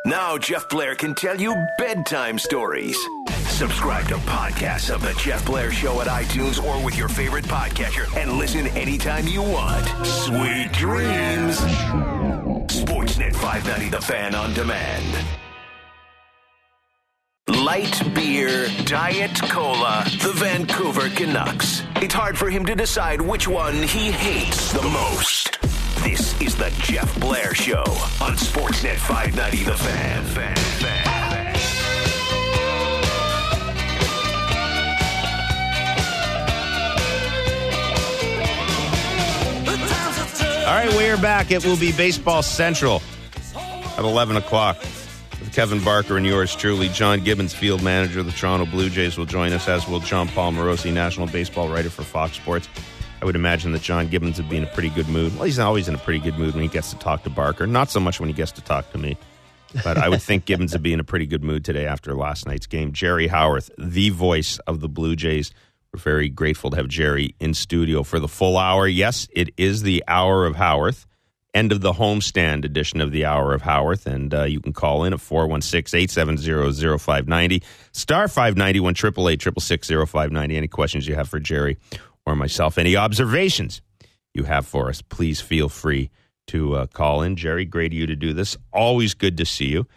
Now Jeff Blair can tell you bedtime stories. Subscribe to podcasts of The Jeff Blair Show at iTunes or with your favorite podcatcher and listen anytime you want. Sweet dreams. Sportsnet 590, The Fan on demand. Light beer, Diet Cola, the Vancouver Canucks. It's hard for him to decide which one he hates the most. This is the Jeff Blair Show on Sportsnet 590 The Fan. All right, we are back. It will be Baseball Central at 11 o'clock with Kevin Barker and yours truly. John Gibbons, field manager of the Toronto Blue Jays, will join us, as will John Paul Morosi, national baseball writer for Fox Sports. I would imagine that John Gibbons would be in a pretty good mood. Well, he's always in a pretty good mood when he gets to talk to Barker. Not so much when he gets to talk to me. But I would think Gibbons would be in a pretty good mood today after last night's game. Jerry Howarth, the voice of the Blue Jays. We're very grateful to have Jerry in studio for the full hour. Yes, it is the Hour of Howarth, end of the homestand edition of the Hour of Howarth. And you can call in at 416-870-0590, star 591 888 Any questions you have for Jerry or myself, any observations you have for us, please feel free to call in. Jerry, great of you to do this. Always good to see you.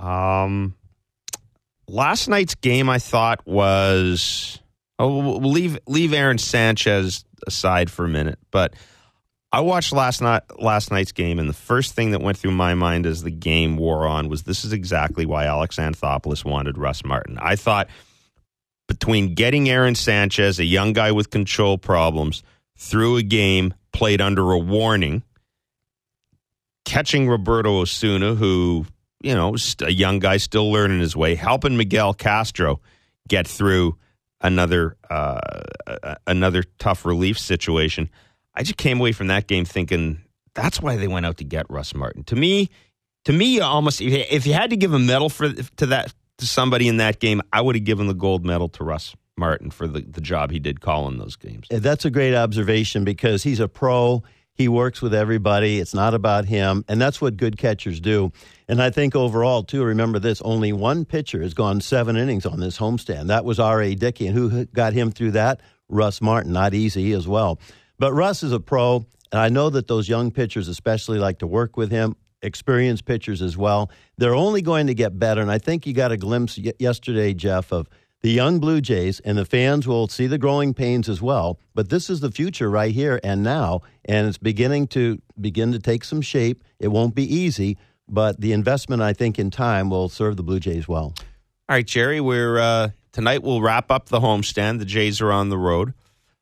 Last night's game, I thought, was... we'll leave Aaron Sanchez aside for a minute, but I watched last night's game, and the first thing that went through my mind as the game wore on was this is exactly why Alex Anthopoulos wanted Russ Martin. I thought between getting Aaron Sanchez, a young guy with control problems, through a game, played under a warning, catching Roberto Osuna, who, you know, a young guy still learning his way, helping Miguel Castro get through another tough relief situation. I just came away from that game thinking that's why they went out to get Russ Martin. To me, almost if you had to give a medal to somebody in that game, I would have given the gold medal to Russ Martin for the job he did calling those games. That's a great observation because he's a pro. He works with everybody. It's not about him, and that's what good catchers do. And I think overall, too, remember this, only one pitcher has gone 7 innings on this homestand. That was R.A. Dickey, and who got him through that? Russ Martin. Not easy as well. But Russ is a pro, and I know that those young pitchers especially like to work with him, experienced pitchers as well. They're only going to get better, and I think you got a glimpse yesterday, Jeff, of the young Blue Jays, and the fans will see the growing pains as well. But this is the future right here and now, and it's beginning to take some shape. It won't be easy, but the investment, I think, in time will serve the Blue Jays well. All right, Jerry, tonight we'll wrap up the homestand. The Jays are on the road.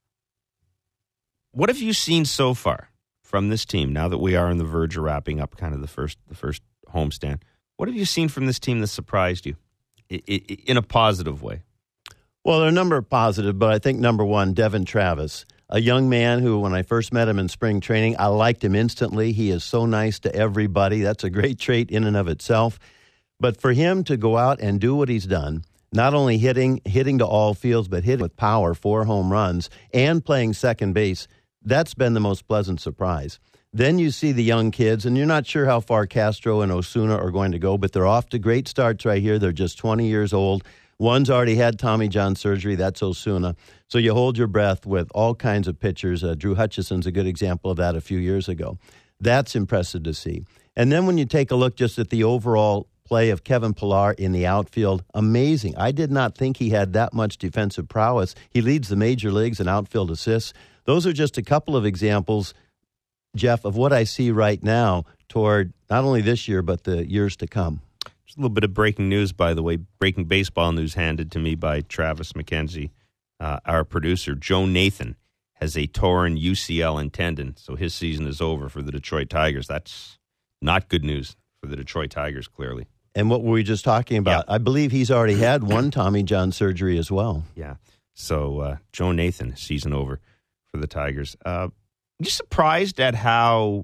What have you seen so far from this team, now that we are on the verge of wrapping up kind of the first homestand? What have you seen from this team that surprised you in a positive way? Well, there are a number of positive, but I think number one, Devin Travis, a young man who, when I first met him in spring training, I liked him instantly. He is so nice to everybody. That's a great trait in and of itself. But for him to go out and do what he's done, not only hitting to all fields, but hitting with power, 4 home runs, and playing second base, that's been the most pleasant surprise. Then you see the young kids, and you're not sure how far Castro and Osuna are going to go, but they're off to great starts right here. They're just 20 years old. One's already had Tommy John surgery. That's Osuna. So you hold your breath with all kinds of pitchers. Drew Hutchison's a good example of that a few years ago. That's impressive to see. And then when you take a look just at the overall play of Kevin Pillar in the outfield, amazing. I did not think he had that much defensive prowess. He leads the major leagues in outfield assists. Those are just a couple of examples, Jeff, of what I see right now toward not only this year, but the years to come. Just a little bit of breaking news, by the way. Breaking baseball news handed to me by Travis McKenzie, our producer. Joe Nathan has a torn UCL tendon, so his season is over for the Detroit Tigers. That's not good news for the Detroit Tigers, clearly. And what were we just talking about? Yeah. I believe he's already had one Tommy John surgery as well. Yeah. So Joe Nathan, season over for the Tigers. You surprised at how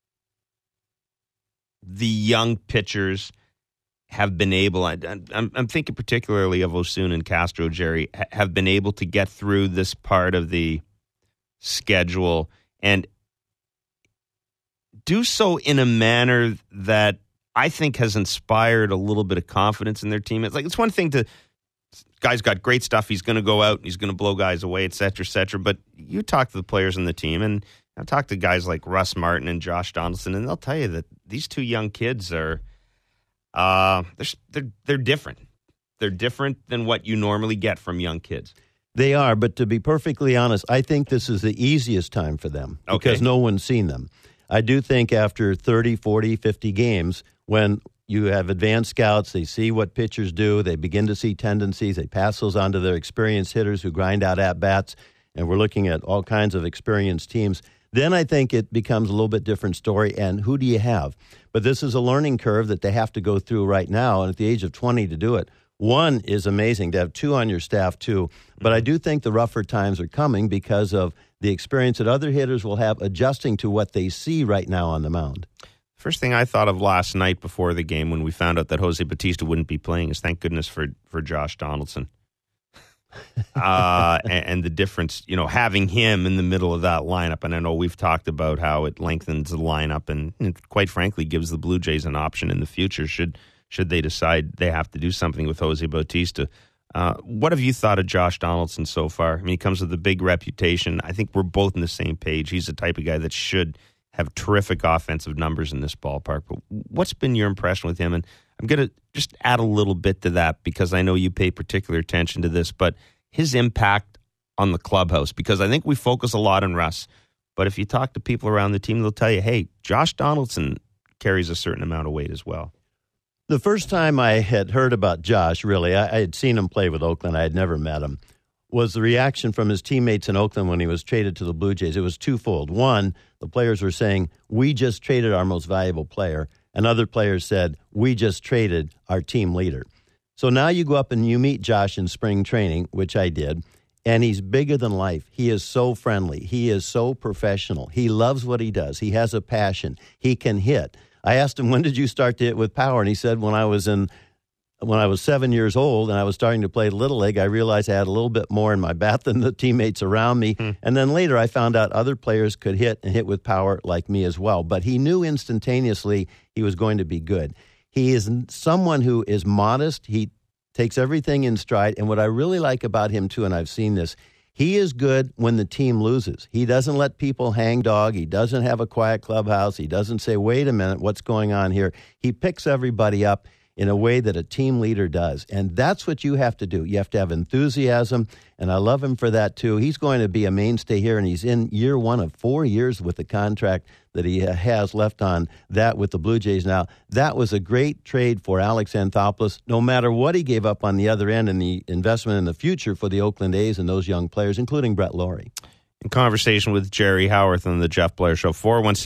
the young pitchers have been able, I'm thinking particularly of Osuna and Castro, Jerry, have been able to get through this part of the schedule and do so in a manner that I think has inspired a little bit of confidence in their team. It's one thing to, guy's got great stuff, he's going to go out, he's going to blow guys away, et cetera, but you talk to the players in the team, and I've talked to guys like Russ Martin and Josh Donaldson, and they'll tell you that these two young kids are, they're different. They're different than what you normally get from young kids. They are, but to be perfectly honest, I think this is the easiest time for them because no one's seen them. I do think after 30, 40, 50 games, when you have advanced scouts, they see what pitchers do, they begin to see tendencies, they pass those on to their experienced hitters who grind out at-bats, and we're looking at all kinds of experienced teams. Then I think it becomes a little bit different story, and who do you have? But this is a learning curve that they have to go through right now, and at the age of 20 to do it. One is amazing to have two on your staff, too. But I do think the rougher times are coming because of the experience that other hitters will have adjusting to what they see right now on the mound. First thing I thought of last night before the game when we found out that Jose Bautista wouldn't be playing is thank goodness for Josh Donaldson. And the difference, having him in the middle of that lineup. And I know we've talked about how it lengthens the lineup and quite frankly gives the Blue Jays an option in the future should they decide they have to do something with Jose Bautista. What have you thought of Josh Donaldson so far? I mean, he comes with a big reputation. I think we're both on the same page. He's the type of guy that should have terrific offensive numbers in this ballpark. But what's been your impression with him? And I'm going to just add a little bit to that because I know you pay particular attention to this, but his impact on the clubhouse, because I think we focus a lot on Russ. But if you talk to people around the team, they'll tell you, hey, Josh Donaldson carries a certain amount of weight as well. The first time I had heard about Josh, really, I had seen him play with Oakland. I had never met him, was the reaction from his teammates in Oakland when he was traded to the Blue Jays. It was twofold. One, the players were saying, we just traded our most valuable player. And other players said, we just traded our team leader. So now you go up and you meet Josh in spring training, which I did, and he's bigger than life. He is so friendly. He is so professional. He loves what he does. He has a passion. He can hit. I asked him, when did you start to hit with power? And he said, when I was 7 years old and I was starting to play Little League, I realized I had a little bit more in my bat than the teammates around me. And then later I found out other players could hit and hit with power like me as well. But he knew instantaneously he was going to be good. He is someone who is modest. He takes everything in stride. And what I really like about him, too, and I've seen this, he is good when the team loses. He doesn't let people hang dog. He doesn't have a quiet clubhouse. He doesn't say, wait a minute, what's going on here? He picks everybody up in a way that a team leader does. And that's what you have to do. You have to have enthusiasm, and I love him for that, too. He's going to be a mainstay here, and he's in year one of 4 years with the contract that he has left on that with the Blue Jays now. That was a great trade for Alex Anthopoulos, no matter what he gave up on the other end and the investment in the future for the Oakland A's and those young players, including Brett Lawrie. In conversation with Jerry Howarth on the Jeff Blair Show,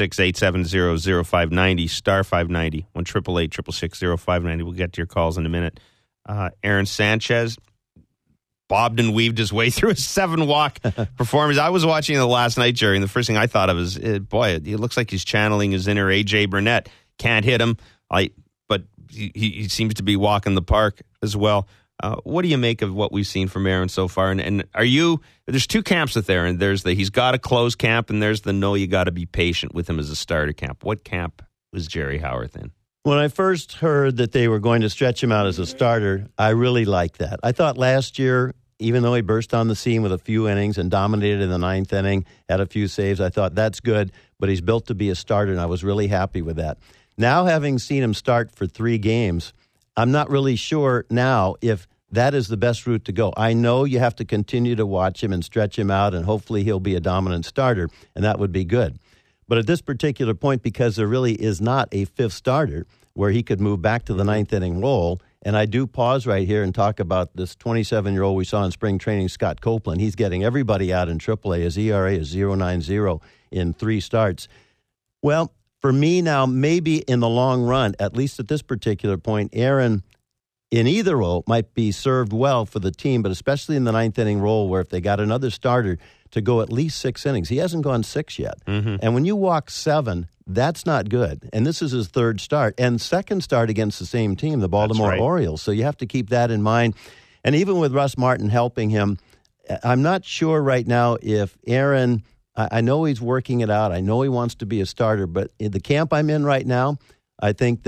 416-870-0590, star 590, 1-888-666-0590. We'll get to your calls in a minute. Aaron Sanchez bobbed and weaved his way through a 7-walk performance. I was watching it last night, Jerry, and the first thing I thought of is, boy, it looks like he's channeling his inner A.J. Burnett. Can't hit him, but he seems to be walking the park as well. What do you make of what we've seen from Aaron so far? And there's two camps with Aaron. There's the he's got to close camp, and there's the no, you got to be patient with him as a starter camp. What camp was Jerry Howarth in? When I first heard that they were going to stretch him out as a starter, I really liked that. I thought last year, even though he burst on the scene with a few innings and dominated in the 9th inning, had a few saves, I thought that's good, but he's built to be a starter, and I was really happy with that. Now, having seen him start for 3 games, I'm not really sure now if that is the best route to go. I know you have to continue to watch him and stretch him out, and hopefully he'll be a dominant starter, and that would be good. But at this particular point, because there really is not a 5th starter where he could move back to the 9th inning role, and I do pause right here and talk about this 27-year-old we saw in spring training, Scott Copeland. He's getting everybody out in AAA. His ERA is 0.90 in 3 starts. Well, for me now, maybe in the long run, at least at this particular point, Aaron in either role might be served well for the team, but especially in the 9th inning role where if they got another starter to go at least 6 innings. He hasn't gone 6 yet. Mm-hmm. And when you walk 7, that's not good. And this is his 3rd start and 2nd start against the same team, the Baltimore Orioles. So you have to keep that in mind. And even with Russ Martin helping him, I'm not sure right now if Aaron, I know he's working it out. I know he wants to be a starter, but in the camp I'm in right now, I think that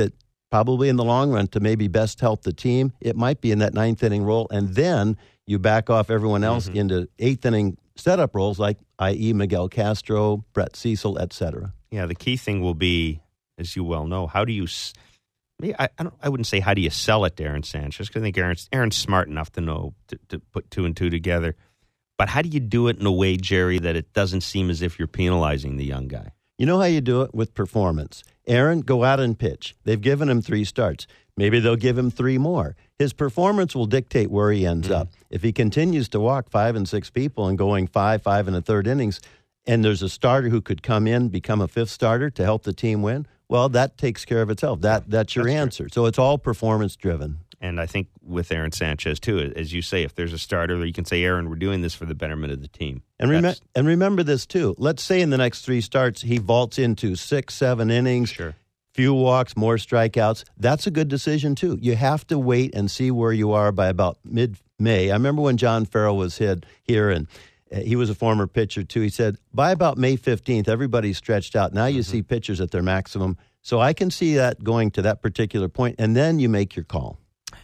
probably in the long run to maybe best help the team, it might be in that ninth inning role. And then you back off everyone else into eighth inning setup roles, like i.e. Miguel Castro, Brett Cecil, etc. Yeah, the key thing will be, as you well know, how do you? I wouldn't say how do you sell it to Aaron Sanchez, because I think Aaron's smart enough to know to put two and two together. But how do you do it in a way, Jerry, that it doesn't seem as if you're penalizing the young guy? You know how you do it? With performance. Aaron, go out and pitch. They've given him 3 starts. Maybe they'll give him 3 more. His performance will dictate where he ends up. If he continues to walk 5 and 6 people and going 5 and a third innings, and there's a starter who could come in, become a 5th starter to help the team win, well, that takes care of itself. That's your answer. True. So it's all performance-driven. And I think with Aaron Sanchez, too, as you say, if there's a starter, you can say, Aaron, we're doing this for the betterment of the team. And remember this, too. Let's say in the next 3 starts, he vaults into 6, 7 innings, few walks, more strikeouts. That's a good decision, too. You have to wait and see where you are by about mid-May. I remember when John Farrell was here, and he was a former pitcher, too. He said, by about May 15th, everybody's stretched out. Now you see pitchers at their maximum. So I can see that going to that particular point, and then you make your call.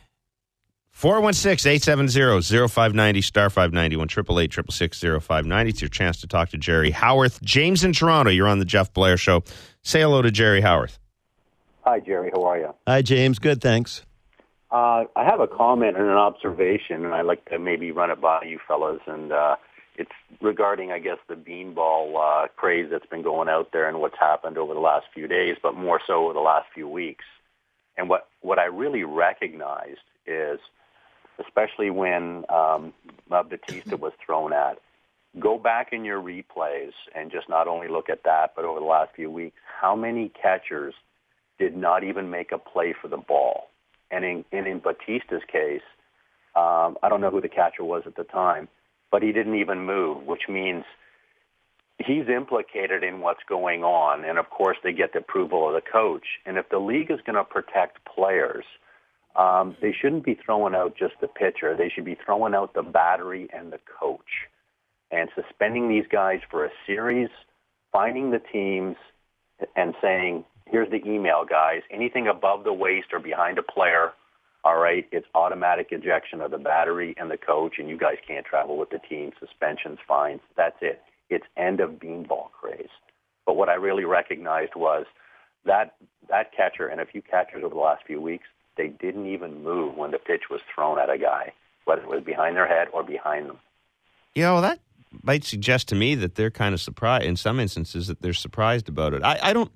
416-870-0590, star 590, 1-888-666-0590. It's your chance to talk to Jerry Howarth. James in Toronto, you're on the Jeff Blair Show. Say hello to Jerry Howarth. Hi, Jerry. How are you? Hi, James. Good, thanks. I have a comment and an observation, and I'd like to maybe run it by you fellas. And it's regarding, I guess, the beanball craze that's been going out there and what's happened over the last few days, but more so over the last few weeks. And what I really recognized is, especially when Batista was thrown at, go back in your replays and just not only look at that, but over the last few weeks, how many catchers did not even make a play for the ball? And in Batista's case, I don't know who the catcher was at the time, but he didn't even move, which means he's implicated in what's going on. And, of course, they get the approval of the coach. And if the league is going to protect players, they shouldn't be throwing out just the pitcher. They should be throwing out the battery and the coach and suspending these guys for a series, finding the teams and saying, here's the email, guys. Anything above the waist or behind a player, all right, it's automatic ejection of the battery and the coach, and you guys can't travel with the team, suspensions, fines. That's it. It's end of beanball craze. But what I really recognized was that catcher and a few catchers over the last few weeks, they didn't even move when the pitch was thrown at a guy, whether it was behind their head or behind them. That might suggest to me that they're kind of surprised, in some instances, that they're surprised about it. I don't...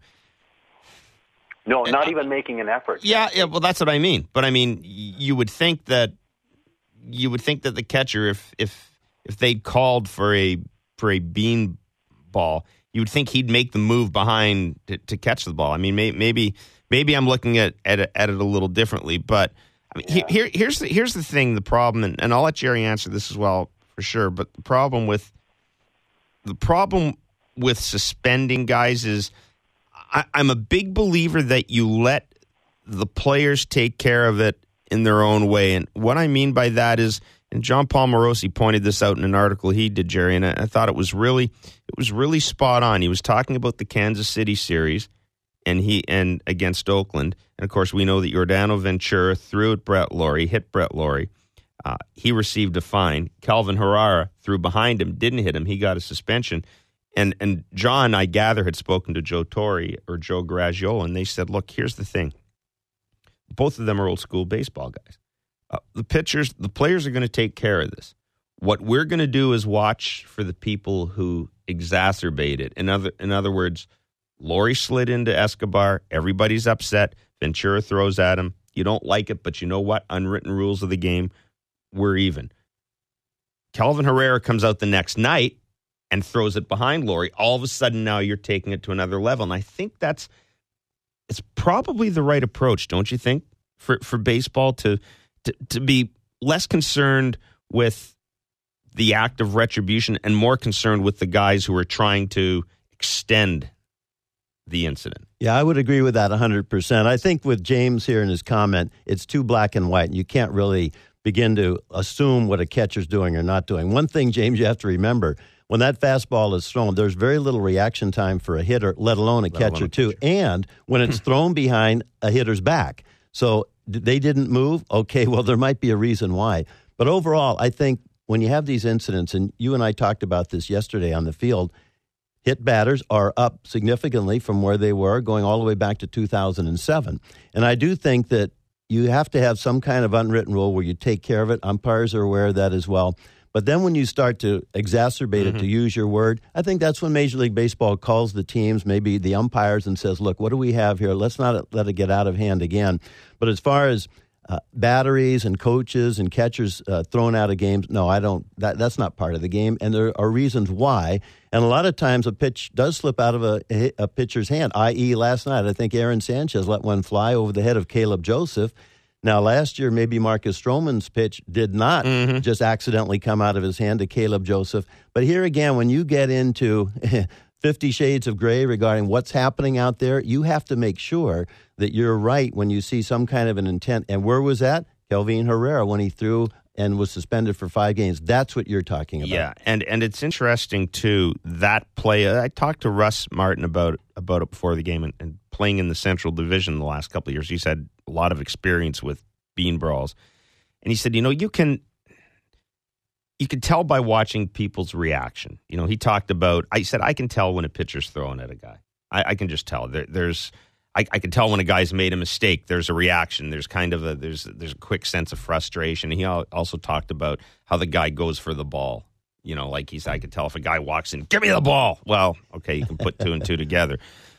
No, not even making an effort. Yeah, well, that's what I mean. But I mean, you would think that the catcher, if they'd called for a bean ball, you would think he'd make the move behind to catch the ball. I mean, maybe I'm looking at it a little differently. But I mean, here's the thing, the problem, and I'll let Jerry answer this as well for sure. But the problem with suspending guys is, I'm a big believer that you let the players take care of it in their own way. And what I mean by that is, and John Paul Morosi pointed this out in an article he did, Jerry, and I thought it was really spot on. He was talking about the Kansas City series and against Oakland. And of course, we know that Yordano Ventura threw at Brett Laurie, hit Brett Laurie. He received a fine. Calvin Herrera threw behind him, didn't hit him. He got a suspension. And John, I gather, had spoken to Joe Torre or Joe Garagiola, and they said, look, here's the thing. Both of them are old school baseball guys. The players are going to take care of this. What we're going to do is watch for the people who exacerbate it. In other words, Laurie slid into Escobar. Everybody's upset. Ventura throws at him. You don't like it, but you know what? Unwritten rules of the game, we're even. Calvin Herrera comes out the next night and throws it behind Laurie. All of a sudden now you're taking it to another level. And I think it's probably the right approach, don't you think, for baseball to be less concerned with the act of retribution and more concerned with the guys who are trying to extend the incident. Yeah, I would agree with that 100%. I think with James here in his comment, it's too black and white, and you can't really begin to assume what a catcher's doing or not doing. One thing, James, you have to remember, when that fastball is thrown, there's very little reaction time for a hitter, let alone a catcher, too. And when it's thrown behind a hitter's back. So they didn't move? Okay, well, there might be a reason why. But overall, I think when you have these incidents, and you and I talked about this yesterday on the field, hit batters are up significantly from where they were going all the way back to 2007. And I do think that you have to have some kind of unwritten rule where you take care of it. Umpires are aware of that as well. But then when you start to exacerbate it, to use your word, I think that's when Major League Baseball calls the teams, maybe the umpires, and says, look, what do we have here? Let's not let it get out of hand again. But as far as batteries and coaches and catchers thrown out of games, no, I don't. That's not part of the game, and there are reasons why. And a lot of times a pitch does slip out of a pitcher's hand, i.e. last night. I think Aaron Sanchez let one fly over the head of Caleb Joseph. Now, last year, maybe Marcus Stroman's pitch did not just accidentally come out of his hand to Caleb Joseph. But here again, when you get into 50 Shades of Gray regarding what's happening out there, you have to make sure that you're right when you see some kind of an intent. And where was that? Kelvin Herrera, when he threw and was suspended for 5 games. That's what you're talking about. Yeah, and it's interesting, too, that play. I talked to Russ Martin about it before the game, and playing in the Central Division the last couple of years. He's had a lot of experience with bean brawls. And he said, you can tell by watching people's reaction. He talked about, I said, I can tell when a pitcher's throwing at a guy. I can just tell. I can tell when a guy's made a mistake. There's a reaction. There's kind of there's a quick sense of frustration. And he also talked about how the guy goes for the ball. Like I could tell if a guy walks in, give me the ball. Well, okay, you can put 2 and 2 together.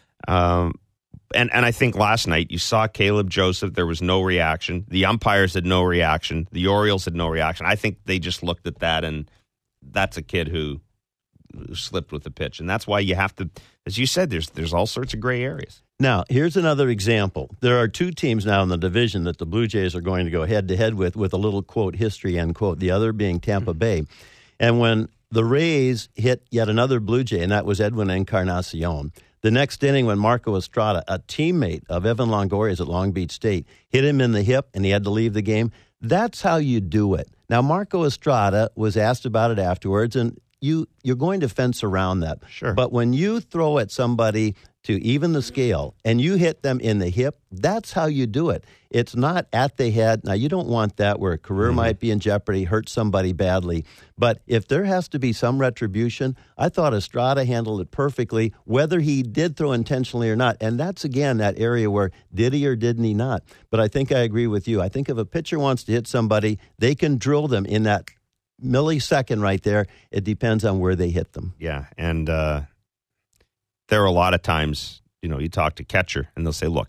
And I think last night you saw Caleb Joseph. There was no reaction. The umpires had no reaction. The Orioles had no reaction. I think they just looked at that, and that's a kid who slipped with the pitch. And that's why you have to, as you said, there's all sorts of gray areas. Now, here's another example. There are 2 teams now in the division that the Blue Jays are going to go head-to-head with a little, quote, history, end quote, the other being Tampa Bay. And when the Rays hit yet another Blue Jay, and that was Edwin Encarnacion, the next inning when Marco Estrada, a teammate of Evan Longoria's at Long Beach State, hit him in the hip and he had to leave the game, that's how you do it. Now, Marco Estrada was asked about it afterwards, and you're going to fence around that. Sure. But when you throw at somebody to even the scale and you hit them in the hip, that's how you do it. It's not at the head. Now, you don't want that where a career might be in jeopardy, hurt somebody badly. But if there has to be some retribution, I thought Estrada handled it perfectly, whether he did throw intentionally or not. And that's, again, that area where did he or didn't he not? But I think I agree with you. I think if a pitcher wants to hit somebody, they can drill them in that millisecond right there. It depends on where they hit them. Yeah, and there are a lot of times, you talk to catcher, and they'll say, look,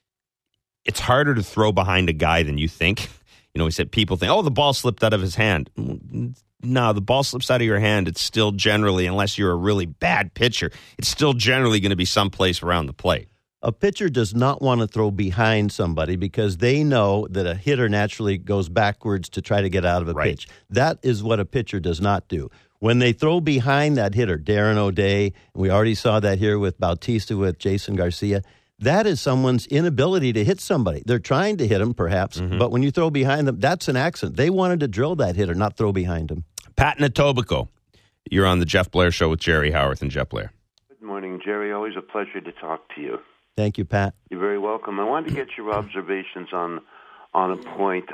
it's harder to throw behind a guy than you think. He said people think, the ball slipped out of his hand. No, the ball slips out of your hand. It's still generally, unless you're a really bad pitcher, it's still generally going to be someplace around the plate. A pitcher does not want to throw behind somebody because they know that a hitter naturally goes backwards to try to get out of a pitch. That is what a pitcher does not do. When they throw behind that hitter, Darren O'Day, and we already saw that here with Bautista, with Jason Garcia, that is someone's inability to hit somebody. They're trying to hit him, perhaps, but when you throw behind them, that's an accident. They wanted to drill that hitter, not throw behind him. Pat in Etobicoke, you're on the Jeff Blair Show with Jerry Howarth and Jeff Blair. Good morning, Jerry. Always a pleasure to talk to you. Thank you, Pat. You're very welcome. I wanted to get your observations on a point.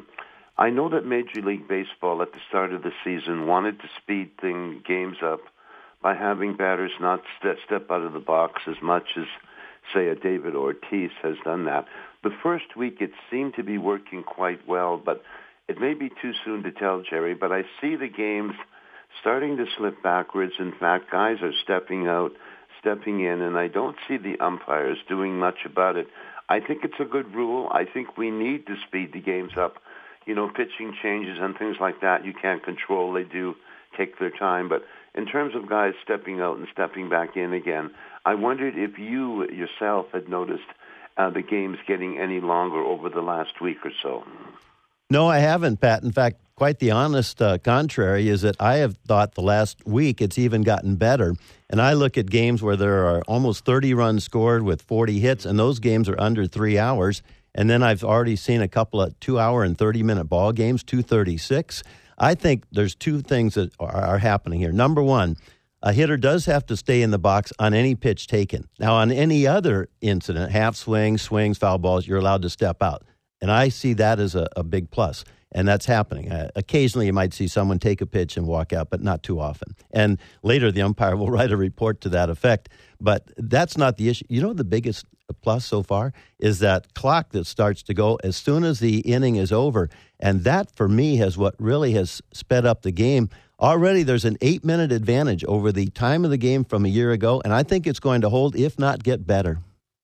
I know that Major League Baseball at the start of the season wanted to speed games up by having batters not step out of the box as much as, say, a David Ortiz has done that. The first week it seemed to be working quite well, but it may be too soon to tell, Jerry, but I see the games starting to slip backwards. In fact, guys are stepping out, stepping in, and I don't see the umpires doing much about it. I think it's a good rule. I think we need to speed the games up. Pitching changes and things like that you can't control. They do take their time. But in terms of guys stepping out and stepping back in again, I wondered if you yourself had noticed the games getting any longer over the last week or so. No, I haven't, Pat. In fact, quite the honest contrary is that I have thought the last week it's even gotten better. And I look at games where there are almost 30 runs scored with 40 hits, and those games are under 3 hours. And then I've already seen a couple of 2-hour and 30-minute ball games, 236. I think there's two things that are happening here. Number one, a hitter does have to stay in the box on any pitch taken. Now, on any other incident, half swings, foul balls, you're allowed to step out. And I see that as a big plus. And that's happening. Occasionally, you might see someone take a pitch and walk out, but not too often. And later, the umpire will write a report to that effect. But that's not the issue. You know, the biggest plus so far is that clock that starts to go as soon as the inning is over. And that, for me, has what really has sped up the game. Already, there's an 8-minute advantage over the time of the game from a year ago. And I think it's going to hold, if not get better.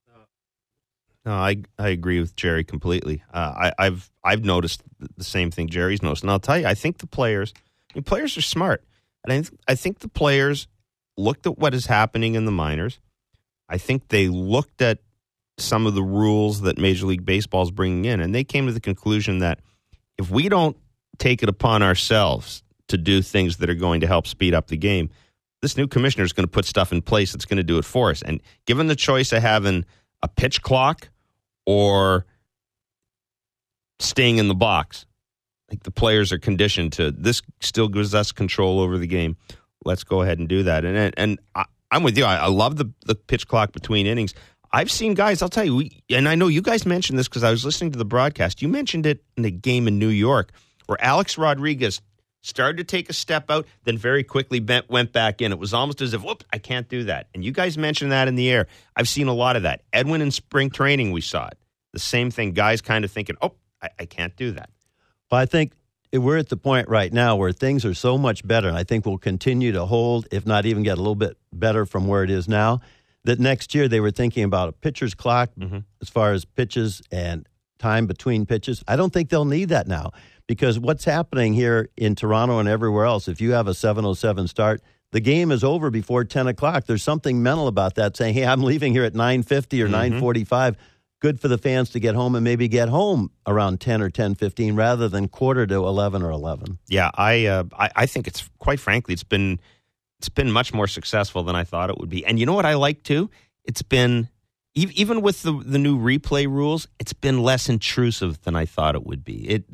No, I agree with Jerry completely. I've noticed the same thing Jerry's noticed, and I'll tell you, I think the players are smart, and I think the players looked at what is happening in the minors. I think they looked at some of the rules that Major League Baseball is bringing in, and they came to the conclusion that if we don't take it upon ourselves to do things that are going to help speed up the game, this new commissioner is going to put stuff in place that's going to do it for us. And given the choice of having a pitch clock or staying in the box, I think the players are conditioned to this. Still gives us control over the game. Let's go ahead and do that. And I'm with you. I love the pitch clock between innings. I've seen guys, I'll tell you, and I know you guys mentioned this because I was listening to the broadcast. You mentioned it in a game in New York where Alex Rodriguez started to take a step out, then very quickly went back in. It was almost as if, whoops, I can't do that. And you guys mentioned that in the air. I've seen a lot of that. Edwin in spring training, we saw it. The same thing. Guys kind of thinking, I can't do that. Well, I think we're at the point right now where things are so much better, and I think we'll continue to hold, if not even get a little bit better from where it is now, that next year they were thinking about a pitcher's clock as far as pitches and time between pitches. I don't think they'll need that now. Because what's happening here in Toronto and everywhere else, if you have a 7:07 start, the game is over before 10 o'clock. There's something mental about that, saying, hey, I'm leaving here at 9:50 or 9:45. Good for the fans to get home and maybe get home around 10 or 10:15 rather than quarter to 11 or 11. Yeah, I think it's, quite frankly, it's been much more successful than I thought it would be. And you know what I like, too? It's been, even with the new replay rules, it's been less intrusive than I thought it would be.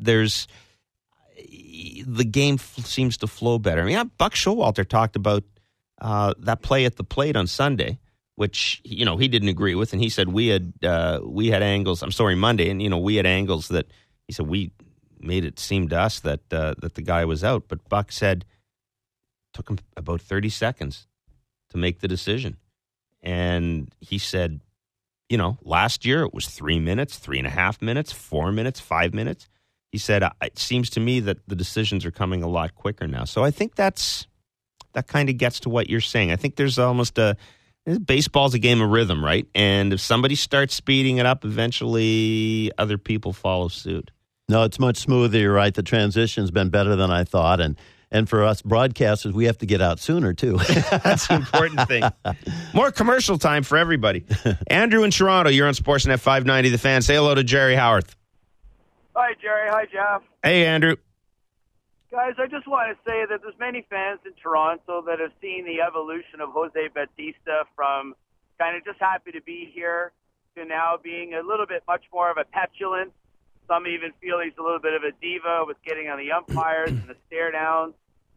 The game seems to flow better. I mean, Buck Showalter talked about that play at the plate on Sunday, which he didn't agree with, and he said we had angles. I'm sorry, Monday, and we had angles that he said we made it seem to us that the guy was out, but Buck said it took him about 30 seconds to make the decision, and he said, last year it was 3 minutes, 3.5 minutes, 4 minutes, 5 minutes. He said, it seems to me that the decisions are coming a lot quicker now. So I think that kind of gets to what you're saying. I think there's almost baseball's a game of rhythm, right? And if somebody starts speeding it up, eventually other people follow suit. No, it's much smoother. You're right. The transition's been better than I thought. And for us broadcasters, we have to get out sooner, too. That's the important thing. More commercial time for everybody. Andrew in Toronto, you're on Sportsnet 590 The Fan. Say hello to Jerry Howarth. Hi, Jerry. Hi, Jeff. Hey, Andrew. Guys, I just want to say that there's many fans in Toronto that have seen the evolution of Jose Bautista from kind of just happy to be here to now being a little bit much more of a petulant. Some even feel he's a little bit of a diva with getting on the umpires and the stare downs.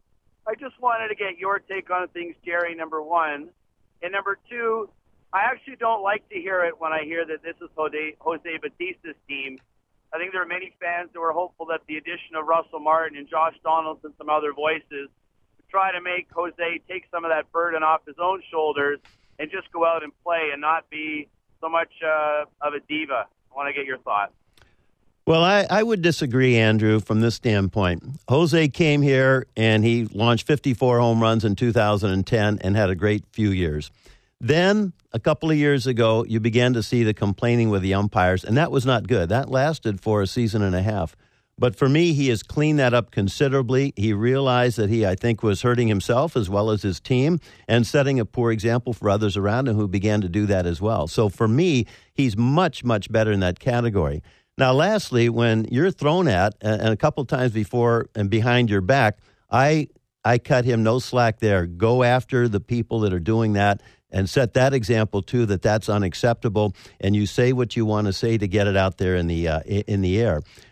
I just wanted to get your take on things, Jerry, number one. And number two, I actually don't like to hear it when I hear that this is Jose Bautista's team. I think there are many fans who are hopeful that the addition of Russell Martin and Josh Donaldson and some other voices try to make Jose take some of that burden off his own shoulders and just go out and play and not be so much of a diva. I want to get your thoughts. Well, I would disagree, Andrew, from this standpoint. Jose came here and he launched 54 home runs in 2010 and had a great few years. Then, a couple of years ago, you began to see the complaining with the umpires, and that was not good. That lasted for a season and a half. But for me, he has cleaned that up considerably. He realized that he, I think, was hurting himself as well as his team and setting a poor example for others around him who began to do that as well. So for me, he's much, much better in that category. Now, lastly, when you're thrown at, and a couple of times before and behind your back, I cut him no slack there. Go after the people that are doing that and set that example, too, that that's unacceptable. And you say what you want to say to get it out there in the air.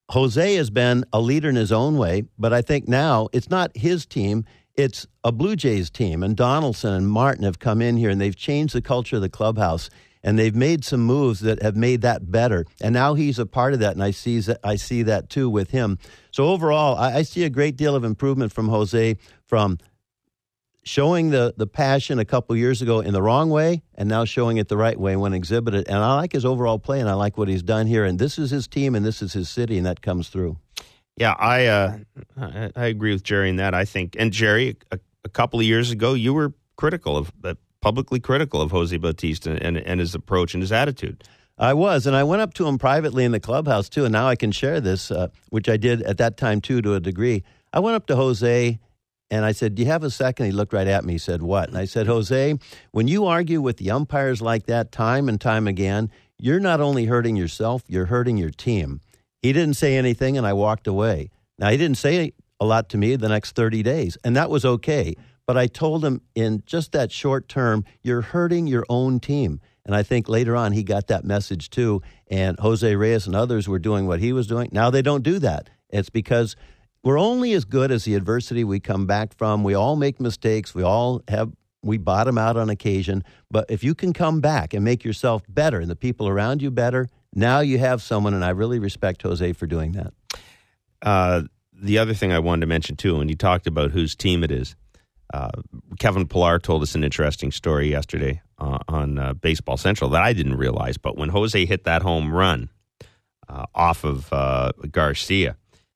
Jose has been a leader in his own way, but I think now it's not his team. It's a Blue Jays team, and Donaldson and Martin have come in here, and they've changed the culture of the clubhouse, and they've made some moves that have made that better. And now he's a part of that, and I see that too with him. So overall, I see a great deal of improvement from Jose, from showing the passion a couple years ago in the wrong way and now showing it the right way when exhibited. And I like his overall play, and I like what he's done here. And this is his team, and this is his city, and that comes through. Yeah, I agree with Jerry in that. I think, and Jerry, a couple of years ago, you were publicly critical of Jose Bautista and his approach and his attitude. I was, and I went up to him privately in the clubhouse, too, and now I can share this, which I did at that time, too, to a degree. I went up to Jose, and I said, do you have a second? He looked right at me. He said, what? And I said, Jose, when you argue with the umpires like that time and time again, you're not only hurting yourself, you're hurting your team. He didn't say anything, and I walked away. Now, he didn't say a lot to me the next 30 days, and that was okay. But I told him in just that short term, you're hurting your own team. And I think later on he got that message too, and Jose Reyes and others were doing what he was doing. Now they don't do that. It's because we're only as good as the adversity we come back from. We all make mistakes. We bottom out on occasion. But if you can come back and make yourself better and the people around you better, now you have someone, and I really respect Jose for doing that. The other thing I wanted to mention, too, when you talked about whose team it is, Kevin Pillar told us an interesting story yesterday on Baseball Central that I didn't realize. But when Jose hit that home run off of Garcia,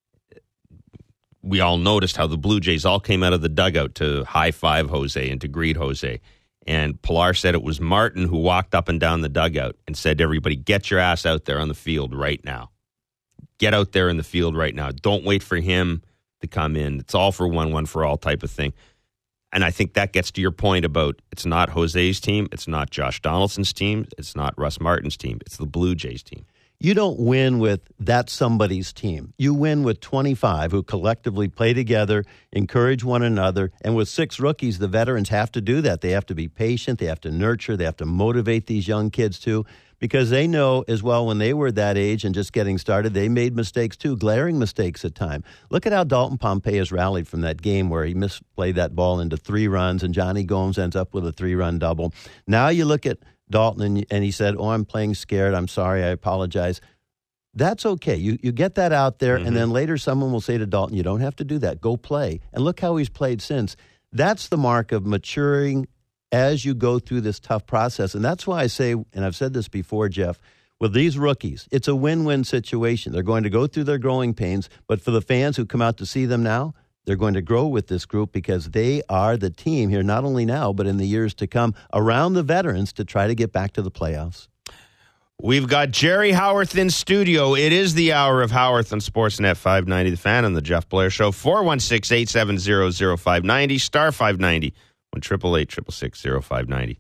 we all noticed how the Blue Jays all came out of the dugout to high-five Jose and to greet Jose. And Pillar said it was Martin who walked up and down the dugout and said to everybody, get your ass out there on the field right now. Get out there in the field right now. Don't wait for him to come in. It's all for one for all type of thing. And I think that gets to your point about it's not Jose's team, it's not Josh Donaldson's team, it's not Russ Martin's team, it's the Blue Jays team. You don't win with that somebody's team. You win with 25 who collectively play together, encourage one another, and with 6 rookies, the veterans have to do that. They have to be patient, they have to nurture, they have to motivate these young kids too, because they know as well when they were that age and just getting started, they made mistakes too, glaring mistakes at times. Look at how Dalton Pompey has rallied from that game where he misplayed that ball into 3 runs and Johnny Gomes ends up with a 3-run double. Now you look at Dalton and he said, I'm playing scared, I'm sorry, I apologize. That's okay. You get that out there, and then later someone will say to Dalton, you don't have to do that. Go play. And look how he's played since. That's the mark of maturing as you go through this tough process. And that's why I say, and I've said this before, Jeff, with these rookies, it's a win-win situation. They're going to go through their growing pains, but for the fans who come out to see them now, they're going to grow with this group because they are the team here, not only now, but in the years to come, around the veterans to try to get back to the playoffs. We've got Jerry Howarth in studio. It is the hour of Howarth on Sportsnet 590, The Fan, and the Jeff Blair Show. 416-870-0590, star 590, 1-888-666-0590.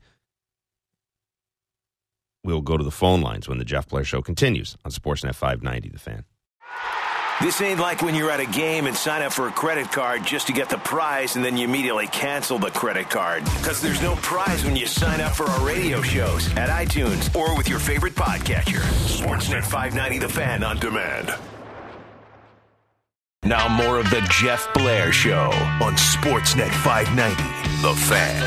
We'll go to the phone lines when the Jeff Blair Show continues on Sportsnet 590, The Fan. This ain't like when you're at a game and sign up for a credit card just to get the prize and then you immediately cancel the credit card. Because there's no prize when you sign up for our radio shows at iTunes or with your favorite podcatcher. Sportsnet 590 The Fan on demand. Now more of the Jeff Blair Show on Sportsnet 590 The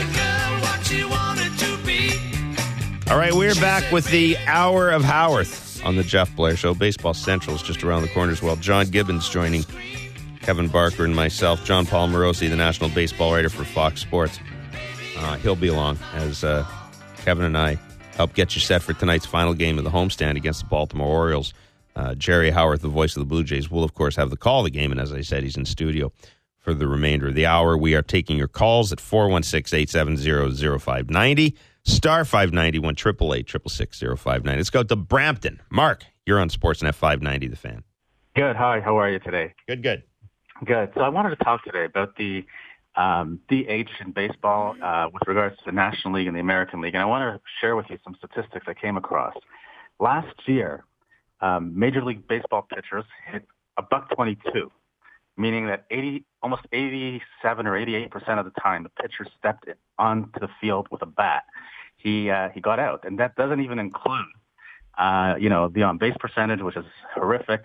Fan. All right, we're back with the hour of Howarth on the Jeff Blair Show. Baseball Central is just around the corner as well. John Gibbons joining Kevin Barker and myself. John Paul Morosi, the national baseball writer for Fox Sports. He'll be along as Kevin and I help get you set for tonight's final game of the homestand against the Baltimore Orioles. Jerry Howarth, the voice of the Blue Jays, will, of course, have the call of the game. And as I said, he's in studio for the remainder of the hour. We are taking your calls at 416-870-0590. Star 590, 1-888-666-0590. Let's go to Brampton. Mark, you're on Sportsnet 590, The Fan. Good. Hi. How are you today? Good. Good. So I wanted to talk today about the DH in baseball with regards to the National League and the American League. And I want to share with you some statistics I came across. Last year, Major League Baseball pitchers hit $122, meaning that almost 87 or 88% of the time the pitcher stepped onto the field with a bat. He got out, and that doesn't even include, the on-base percentage, which is horrific,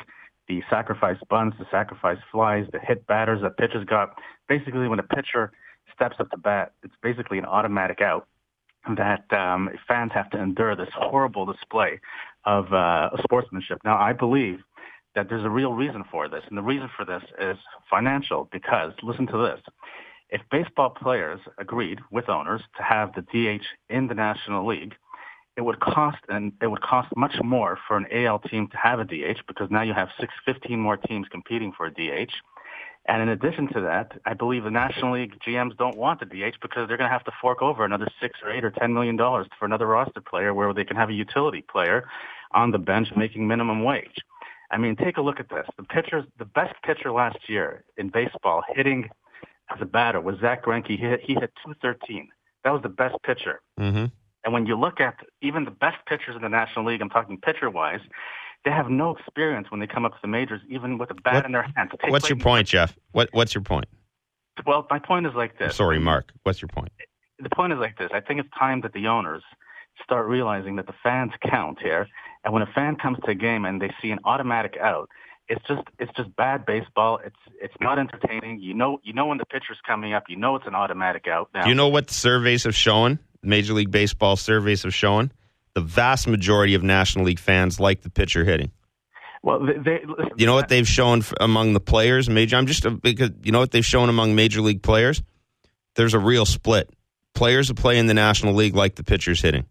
the sacrifice bunts, the sacrifice flies, the hit batters that pitchers got. Basically, when a pitcher steps up to bat, it's basically an automatic out that fans have to endure this horrible display of sportsmanship. Now, I believe that there's a real reason for this, and the reason for this is financial, because, listen to this, if baseball players agreed with owners to have the DH in the National League, it would cost much more for an AL team to have a DH, because now you have 15 more teams competing for a DH. And in addition to that, I believe the National League GMs don't want the DH because they're going to have to fork over another $6 or $8 or $10 million for another roster player where they can have a utility player on the bench making minimum wage. I mean, take a look at this. The best pitcher last year in baseball hitting as a batter was Zach Greinke. He hit .213. That was the best pitcher. Mm-hmm. And when you look at even the best pitchers in the National League, I'm talking pitcher-wise, they have no experience when they come up to the majors, even with a bat in their hands. What's your point, Jeff? What's your point? Well, my point is like this. Sorry, Mark. What's your point? The point is like this. I think it's time that the owners start realizing that the fans count here. And when a fan comes to a game and they see an automatic out, it's just bad baseball. It's not entertaining. You know when the pitcher's coming up, you know it's an automatic out. Now, do you know what the surveys have shown? Major League Baseball surveys have shown? The vast majority of National League fans like the pitcher hitting. Well, listen, you know what they've shown among the players? Because you know what they've shown among Major League players? There's a real split. Players who play in the National League like the pitchers hitting.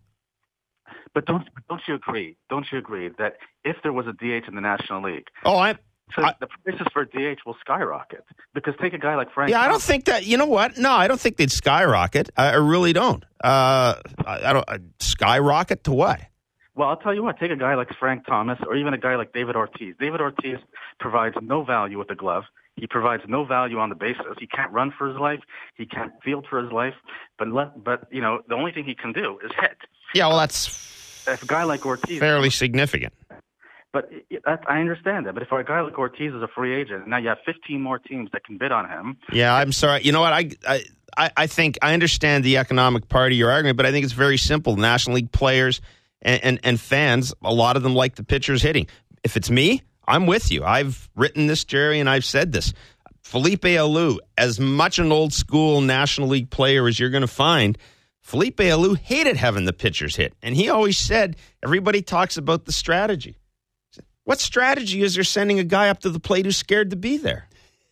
But don't you agree? Don't you agree that if there was a DH in the National League, the prices for DH will skyrocket? Because take a guy like Frank. Yeah, I don't think that. You know what? No, I don't think they'd skyrocket. I really don't. I don't skyrocket to what? Well, I'll tell you what. Take a guy like Frank Thomas, or even a guy like David Ortiz. David Ortiz provides no value with the glove. He provides no value on the bases. He can't run for his life. He can't field for his life. But you know, the only thing he can do is hit. Yeah, well, that's if a guy like Ortiz fairly significant. But I understand that. But if a guy like Ortiz is a free agent, now you have 15 more teams that can bid on him. Yeah, I'm sorry. You know what? I think I understand the economic part of your argument, but I think it's very simple. National League players and fans, a lot of them like the pitchers hitting. If it's me, I'm with you. I've written this, Jerry, and I've said this. Felipe Alou, as much an old school National League player as you're going to find, Felipe Alou hated having the pitchers hit. And he always said, everybody talks about the strategy. What strategy is there sending a guy up to the plate who's scared to be there?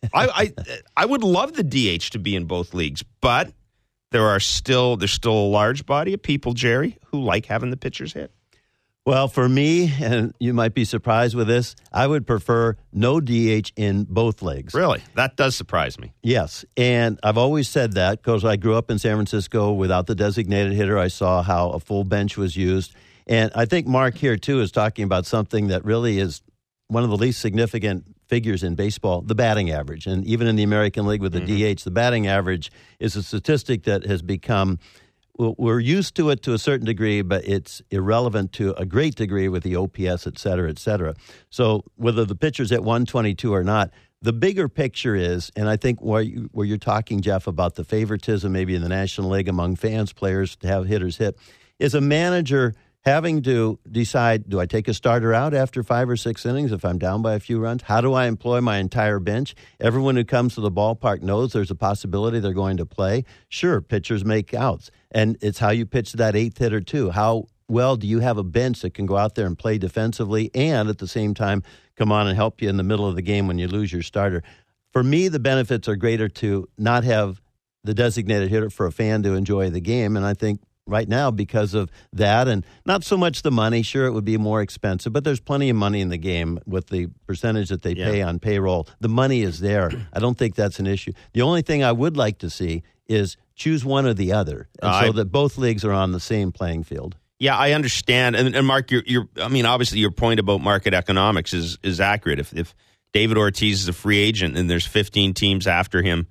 I would love the DH to be in both leagues, but there's still a large body of people, Jerry, who like having the pitchers hit. Well, for me, and you might be surprised with this, I would prefer no DH in both leagues. Really? That does surprise me. Yes, and I've always said that because I grew up in San Francisco without the designated hitter. I saw how a full bench was used. And I think Mark here, too, is talking about something that really is one of the least significant figures in baseball, the batting average. And even in the American League with the DH, the batting average is a statistic that has become, we're used to it to a certain degree, but it's irrelevant to a great degree with the OPS, et cetera, et cetera. So whether the pitcher's at 122 or not, the bigger picture is, and I think where you're talking, Jeff, about the favoritism maybe in the National League among fans, players to have hitters hit, is a manager having to decide, do I take a starter out after 5 or 6 innings if I'm down by a few runs? How do I employ my entire bench? Everyone who comes to the ballpark knows there's a possibility they're going to play. Sure, pitchers make outs, and it's how you pitch that 8th hitter too. How well do you have a bench that can go out there and play defensively and at the same time come on and help you in the middle of the game when you lose your starter? For me, the benefits are greater to not have the designated hitter for a fan to enjoy the game, and I think right now because of that, and not so much the money. Sure, it would be more expensive, but there's plenty of money in the game with the percentage that they pay on payroll. The money is there. I don't think that's an issue. The only thing I would like to see is choose one or the other, and so that both leagues are on the same playing field. Yeah, I understand. And Mark, obviously your point about market economics is accurate. If David Ortiz is a free agent and there's 15 teams after him,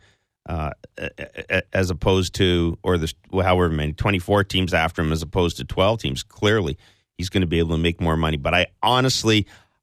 as opposed to, or there's however many, 24 teams after him as opposed to 12 teams, clearly he's going to be able to make more money. But I honestly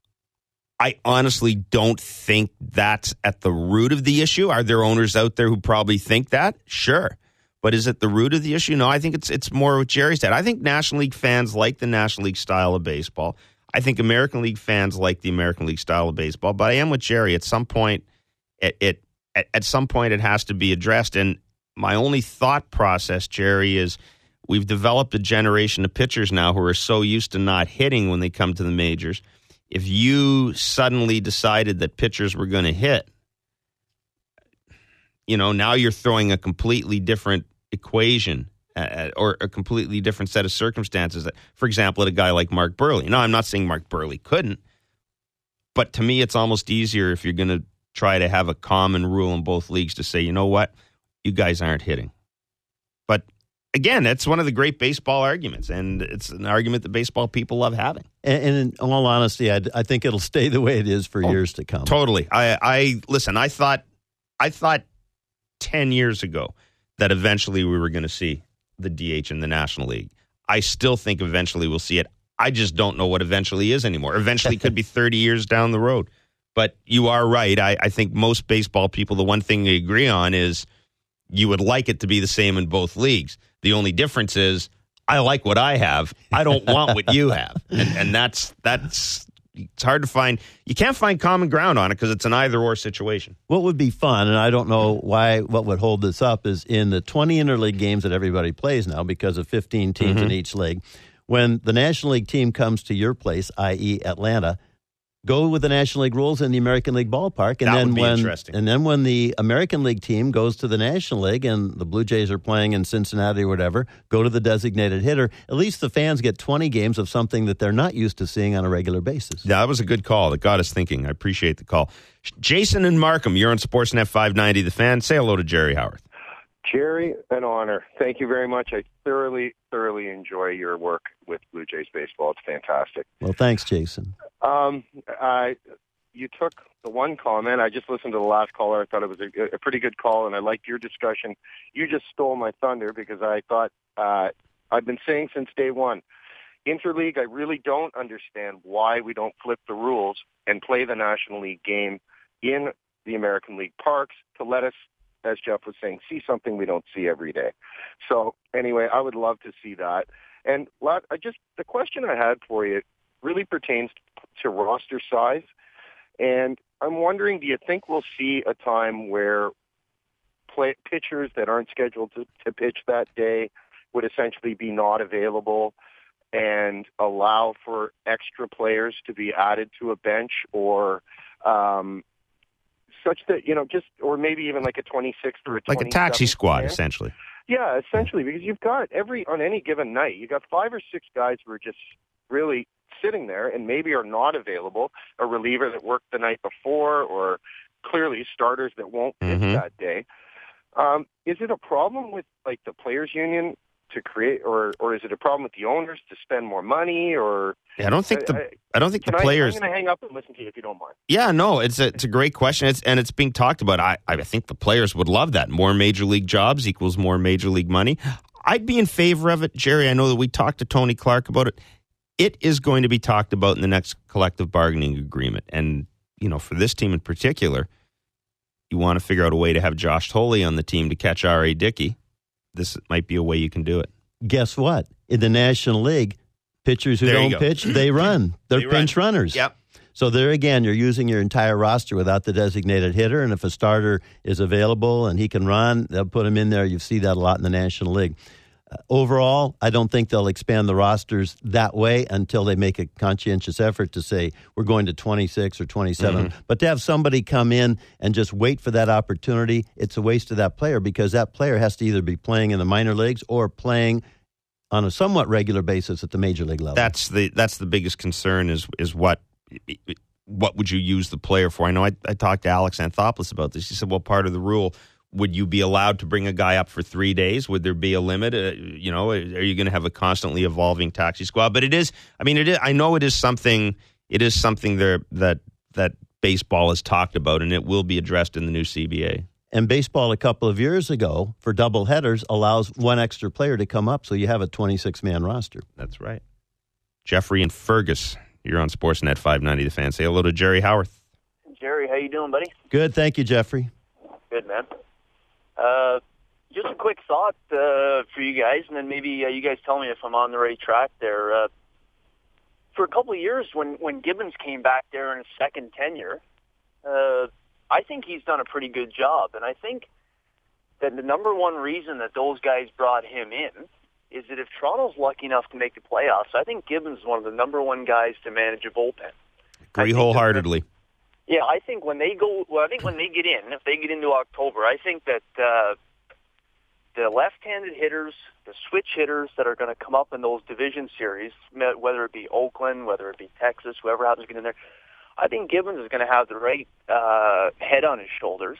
don't think that's at the root of the issue. Are there owners out there who probably think that? Sure. But is it the root of the issue? No, I think it's more what Jerry said. I think National League fans like the National League style of baseball. I think American League fans like the American League style of baseball, but I am with Jerry. At some point, it has to be addressed. And my only thought process, Jerry, is we've developed a generation of pitchers now who are so used to not hitting when they come to the majors. If you suddenly decided that pitchers were going to hit, now you're throwing a completely different equation or a completely different set of circumstances. For example, at a guy like Mark Burley. No, I'm not saying Mark Burley couldn't, but to me, it's almost easier if you're going to try to have a common rule in both leagues to say, you know what, you guys aren't hitting. But again, that's one of the great baseball arguments, and it's an argument that baseball people love having. And in all honesty, I think it'll stay the way it is for years to come. Totally. Listen, I thought 10 years ago that eventually we were going to see the DH in the National League. I still think eventually we'll see it. I just don't know what eventually is anymore. Eventually could be 30 years down the road. But you are right. I think most baseball people, the one thing they agree on is you would like it to be the same in both leagues. The only difference is I like what I have. I don't want what you have. And that's it's hard to find. You can't find common ground on it because it's an either-or situation. What would be fun, and I don't know what would hold this up, is in the 20 interleague games that everybody plays now because of 15 teams in each league, when the National League team comes to your place, i.e. Atlanta, go with the National League rules in the American League ballpark. And that then would be interesting. And then when the American League team goes to the National League and the Blue Jays are playing in Cincinnati or whatever, go to the designated hitter, at least the fans get 20 games of something that they're not used to seeing on a regular basis. Yeah, that was a good call. That got us thinking. I appreciate the call. Jason and Markham, you're on Sportsnet 590 The Fan. Say hello to Jerry Howarth. Jerry, an honor. Thank you very much. I thoroughly enjoy your work with Blue Jays baseball. It's fantastic. Well, thanks, Jason. You took the one comment. I just listened to the last caller. I thought it was a pretty good call, and I liked your discussion. You just stole my thunder because I thought I've been saying since day one, Interleague, I really don't understand why we don't flip the rules and play the National League game in the American League parks to let us, as Jeff was saying, see something we don't see every day. So anyway, I would love to see that. And the question I had for you really pertains to roster size. And I'm wondering, do you think we'll see a time where pitchers that aren't scheduled to pitch that day would essentially be not available and allow for extra players to be added to a bench, or such that, or maybe even like a 26th or a 27th. Like a taxi squad, man? essentially. Yeah, essentially, because you've got on any given night, you've got 5 or 6 guys who are just really sitting there and maybe are not available, a reliever that worked the night before, or clearly starters that won't pitch that day. Is it a problem with like the players' union to create, or is it a problem with the owners to spend more money? Or I don't think the players. I'm going to hang up and listen to you if you don't mind. Yeah, no, it's a great question. It's being talked about. I think the players would love that. More major league jobs equals more major league money. I'd be in favor of it, Jerry. I know that we talked to Tony Clark about it. It is going to be talked about in the next collective bargaining agreement, and for this team in particular, you want to figure out a way to have Josh Tolley on the team to catch R.A. Dickey. This might be a way you can do it. Guess what? In the National League, pitchers who don't pitch, they run. They're pinch runners. Yep. So there again, you're using your entire roster without the designated hitter, and if a starter is available and he can run, they'll put him in there. You see that a lot in the National League. Overall, I don't think they'll expand the rosters that way until they make a conscientious effort to say we're going to 26 or 27. But to have somebody come in and just wait for that opportunity, it's a waste of that player, because that player has to either be playing in the minor leagues or playing on a somewhat regular basis at the major league level. That's the biggest concern is what would you use the player for? I know I talked to Alex Anthopoulos about this. He said, well, part of the rule, would you be allowed to bring a guy up for 3 days? Would there be a limit? Are you going to have a constantly evolving taxi squad? But it is. I know it is something. It is something there that baseball has talked about, and it will be addressed in the new CBA. And baseball a couple of years ago, for double headers, allows one extra player to come up, so you have a 26-man roster. That's right. Jeffrey and Fergus, you're on Sportsnet 590 The Fan. Say hello to Jerry Howarth. Jerry, how you doing, buddy? Good, thank you, Jeffrey. Good, man. Just a quick thought for you guys, and then maybe you guys tell me if I'm on the right track there. for a couple of years when Gibbons came back there in his second tenure, I think he's done a pretty good job. And I think that the number one reason that those guys brought him in is that if Toronto's lucky enough to make the playoffs, I think Gibbons is one of the number one guys to manage a bullpen. Agree wholeheartedly. Yeah, I think when they get in, if they get into October, I think that the left-handed hitters, the switch hitters that are going to come up in those division series, whether it be Oakland, whether it be Texas, whoever happens to get in there, I think Gibbons is going to have the right head on his shoulders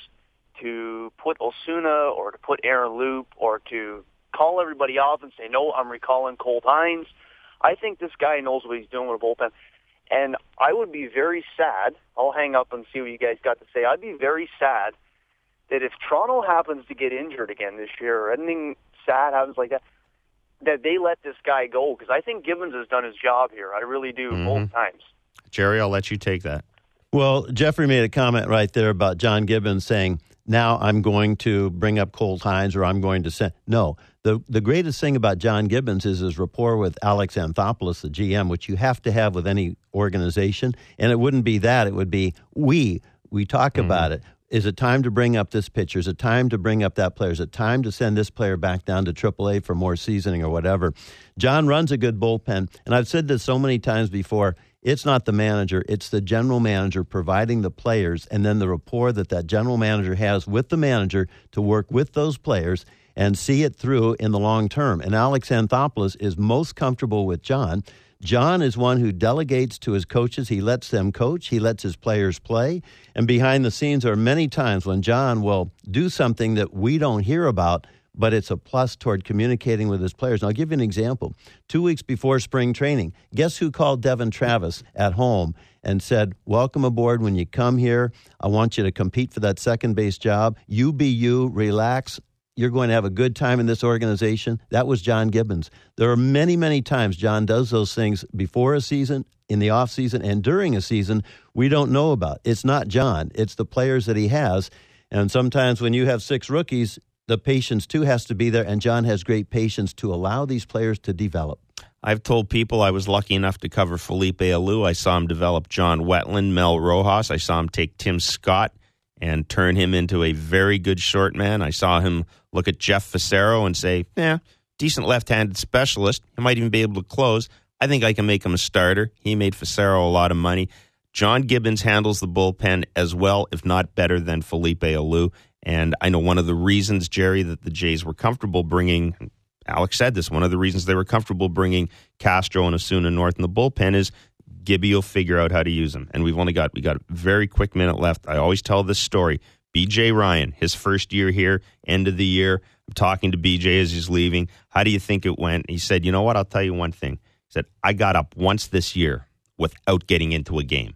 to put Osuna or to put Aaron Loup or to call everybody off and say, no, I'm recalling Colt Hines. I think this guy knows what he's doing with a bullpen. And I would be very sad. I'll hang up and see what you guys got to say. I'd be very sad that if Toronto happens to get injured again this year or anything sad happens like that, that they let this guy go. Because I think Gibbons has done his job here. I really do, both times. Jerry, I'll let you take that. Well, Jeffrey made a comment right there about John Gibbons saying, now I'm going to bring up Colt Hines or I'm going to send. No, the greatest thing about John Gibbons is his rapport with Alex Anthopoulos, the GM, which you have to have with any organization. And it wouldn't be that. It would be we talk about it. Is it time to bring up this pitcher? Is it time to bring up that player? Is it time to send this player back down to AAA for more seasoning or whatever? John runs a good bullpen. And I've said this so many times before. It's not the manager. It's the general manager providing the players and then the rapport that general manager has with the manager to work with those players and see it through in the long term. And Alex Anthopoulos is most comfortable with John. John is one who delegates to his coaches. He lets them coach. He lets his players play. And behind the scenes are many times when John will do something that we don't hear about, but it's a plus toward communicating with his players. And I'll give you an example. 2 weeks before spring training, guess who called Devin Travis at home and said, welcome aboard when you come here. I want you to compete for that second base job. You be you, relax. You're going to have a good time in this organization. That was John Gibbons. There are many, many times John does those things before a season, in the off season, and during a season we don't know about. It's not John. It's the players that he has. And sometimes when you have 6 rookies, the patience, too, has to be there, and John has great patience to allow these players to develop. I've told people I was lucky enough to cover Felipe Alou. I saw him develop John Wetland, Mel Rojas. I saw him take Tim Scott and turn him into a very good short man. I saw him look at Jeff Facero and say, decent left-handed specialist. He might even be able to close. I think I can make him a starter. He made Facero a lot of money. John Gibbons handles the bullpen as well, if not better, than Felipe Alou. And I know one of the reasons, Jerry, that the Jays were comfortable bringing, Alex said this, one of the reasons they were comfortable bringing Castro and Osuna North in the bullpen is Gibby will figure out how to use them. And we got a very quick minute left. I always tell this story. B.J. Ryan, his first year here, end of the year, I'm talking to B.J. as he's leaving. How do you think it went? He said, you know what, I'll tell you one thing. He said, I got up once this year without getting into a game.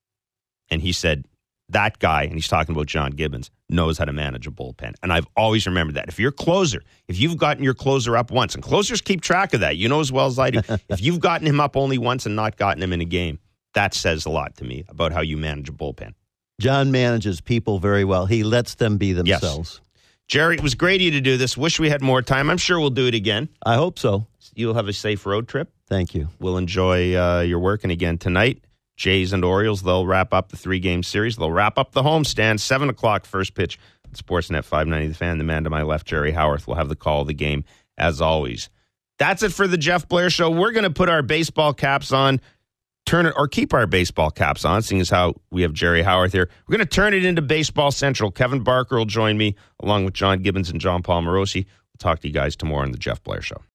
And he said, that guy, and he's talking about John Gibbons, knows how to manage a bullpen. And I've always remembered that. If you're a closer, if you've gotten your closer up once, and closers keep track of that, you know as well as I do, if you've gotten him up only once and not gotten him in a game, that says a lot to me about how you manage a bullpen. John manages people very well. He lets them be themselves. Yes. Jerry, it was great of you to do this. Wish we had more time. I'm sure we'll do it again. I hope so. You'll have a safe road trip. Thank you. We'll enjoy your work. And again, tonight, Jays and Orioles, they'll wrap up the 3-game series. They'll wrap up the homestand, 7 o'clock first pitch. Sportsnet 590 The Fan. The man to my left, Jerry Howarth, will have the call of the game, as always. That's it for the Jeff Blair Show. We're going to put our baseball caps on, keep our baseball caps on, seeing as how we have Jerry Howarth here. We're going to turn it into Baseball Central. Kevin Barker will join me, along with John Gibbons and John Paul Morosi. We'll talk to you guys tomorrow on the Jeff Blair Show.